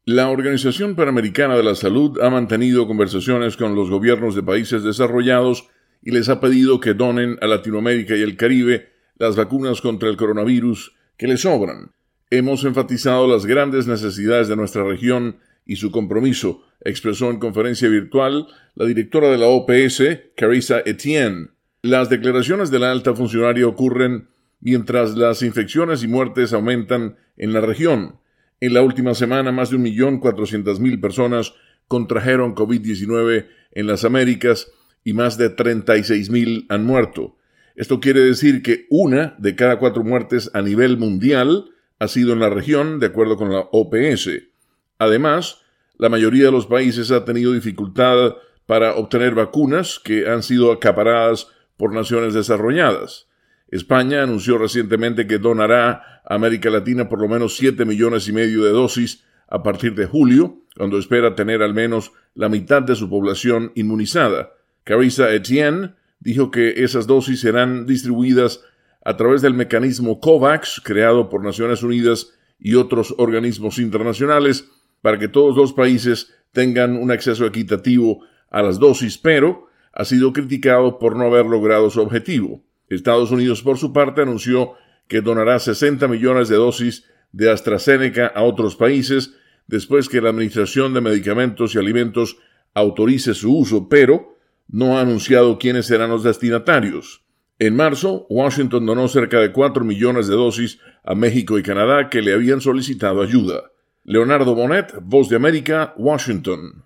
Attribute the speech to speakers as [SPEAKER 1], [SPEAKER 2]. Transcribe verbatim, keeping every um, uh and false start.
[SPEAKER 1] La Organización Panamericana de la Salud ha mantenido conversaciones con los gobiernos de países desarrollados y les ha pedido que donen a Latinoamérica y el Caribe las vacunas contra el coronavirus que les sobran. Hemos enfatizado las grandes necesidades de nuestra región y su compromiso, expresó en conferencia virtual la directora de la O P S, Carissa Etienne. Las declaraciones de la alta funcionaria ocurren mientras las infecciones y muertes aumentan en la región. En la última semana, más de un millón cuatrocientas mil personas contrajeron COVID diecinueve en las Américas y más de treinta y seis mil han muerto. Esto quiere decir que una de cada cuatro muertes a nivel mundial ha sido en la región, de acuerdo con la O P S. Además, la mayoría de los países ha tenido dificultad para obtener vacunas que han sido acaparadas por naciones desarrolladas. España anunció recientemente que donará a América Latina por lo menos siete millones y medio de dosis a partir de julio, cuando espera tener al menos la mitad de su población inmunizada. Carissa Etienne dijo que esas dosis serán distribuidas a través del mecanismo COVAX, creado por Naciones Unidas y otros organismos internacionales, para que todos los países tengan un acceso equitativo a las dosis, pero ha sido criticado por no haber logrado su objetivo. Estados Unidos, por su parte, anunció que donará sesenta millones de dosis de AstraZeneca a otros países después que la Administración de Medicamentos y Alimentos autorice su uso, pero no ha anunciado quiénes serán los destinatarios. En marzo, Washington donó cerca de cuatro millones de dosis a México y Canadá que le habían solicitado ayuda. Leonardo Bonet, Voz de América, Washington.